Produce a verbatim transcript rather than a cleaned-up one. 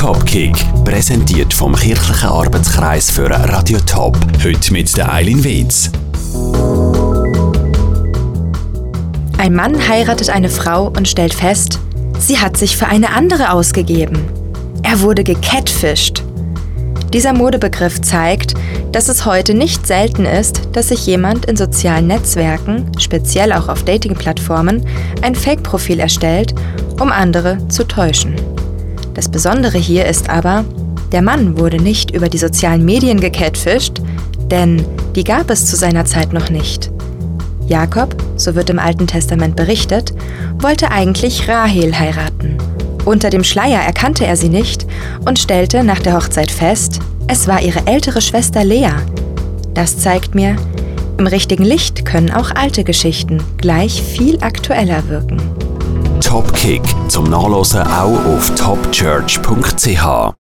Topkick, präsentiert vom kirchlichen Arbeitskreis für Radio Top. Heute mit der Eileen Wetz. Ein Mann heiratet eine Frau und stellt fest, sie hat sich für eine andere ausgegeben. Er wurde gecatfished. Dieser Modebegriff zeigt, dass es heute nicht selten ist, dass sich jemand in sozialen Netzwerken, speziell auch auf Dating-Plattformen, ein Fake-Profil erstellt, um andere zu täuschen. Das Besondere hier ist aber, der Mann wurde nicht über die sozialen Medien gecatfished, denn die gab es zu seiner Zeit noch nicht. Jakob, so wird im Alten Testament berichtet, wollte eigentlich Rahel heiraten. Unter dem Schleier erkannte er sie nicht und stellte nach der Hochzeit fest, es war ihre ältere Schwester Lea. Das zeigt mir, im richtigen Licht können auch alte Geschichten gleich viel aktueller wirken. Topkick zum Nachlesen auch auf top church punkt c h.